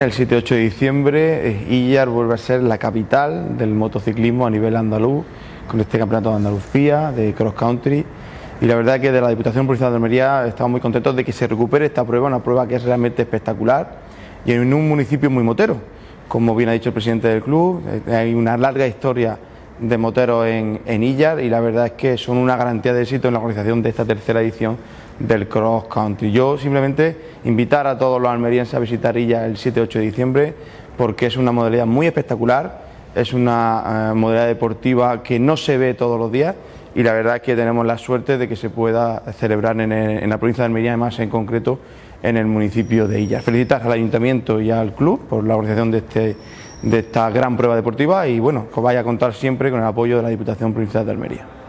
El 7-8 de diciembre, Illar vuelve a ser la capital del motociclismo a nivel andaluz, con este campeonato de Andalucía, de cross country. Y la verdad que de la Diputación Provincial de Almería estamos muy contentos de que se recupere esta prueba, una prueba que es realmente espectacular y en un municipio muy motero. Como bien ha dicho el presidente del club, hay una larga historia de moteros en Illar y la verdad es que son una garantía de éxito en la organización de esta tercera edición del cross country. Yo simplemente invitar a todos los almerienses a visitar Illar el 7-8 de diciembre porque es una modalidad muy espectacular, es una modalidad deportiva que no se ve todos los días y la verdad es que tenemos la suerte de que se pueda celebrar en la provincia de Almería, además en concreto en el municipio de Illar. Felicitar al ayuntamiento y al club por la organización de esta gran prueba deportiva y bueno, que os vaya a contar siempre con el apoyo de la Diputación Provincial de Almería.